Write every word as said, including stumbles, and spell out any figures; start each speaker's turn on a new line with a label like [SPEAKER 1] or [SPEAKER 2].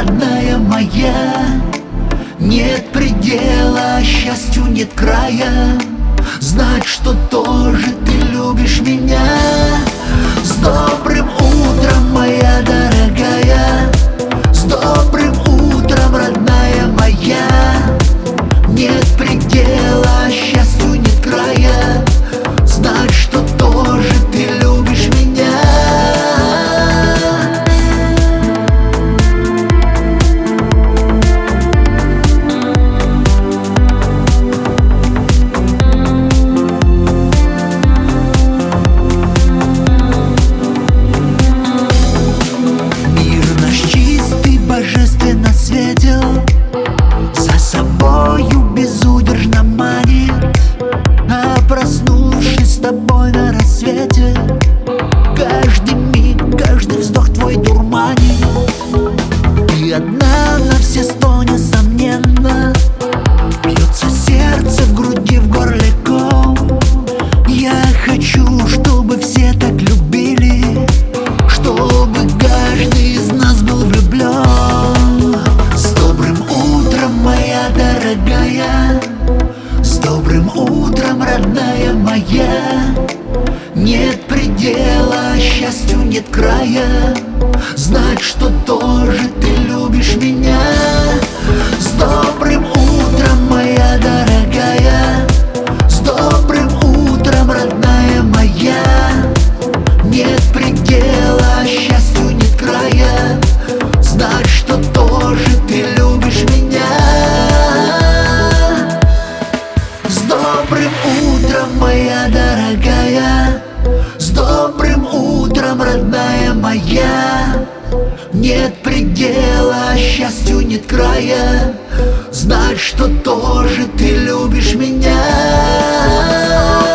[SPEAKER 1] родная моя. Нет предела, счастью нет края. Знать, что тоже ты любишь меня. С добрым утром, моя дорогая. С добрым утром, родная моя. Нет предела, счастью нет края. Знать, что тоже ты любишь меня. Божественно светил, за собою безудержно манит. А проснувшись с тобой на рассвете, каждый миг, каждый вздох твой дурманит. Ты одна на все сто, несомненно. Бьется сердце в груди, в горле ком. Я хочу, чтобы все так любили, чтобы каждый из нас был влюблен. С добрым утром, моя дорогая. С добрым утром, родная моя. Нет предела, счастью нет края. Знать, что тоже ты любишь меня. С добрым утром, моя дорогая. С добрым утром, родная моя. Нет предела, счастью нет края. Знать, что тоже ты любишь меня. С добрым утром, моя дорогая. С добрым утром, родная моя. Нет предела, счастью нет края. Знать, что тоже ты любишь меня.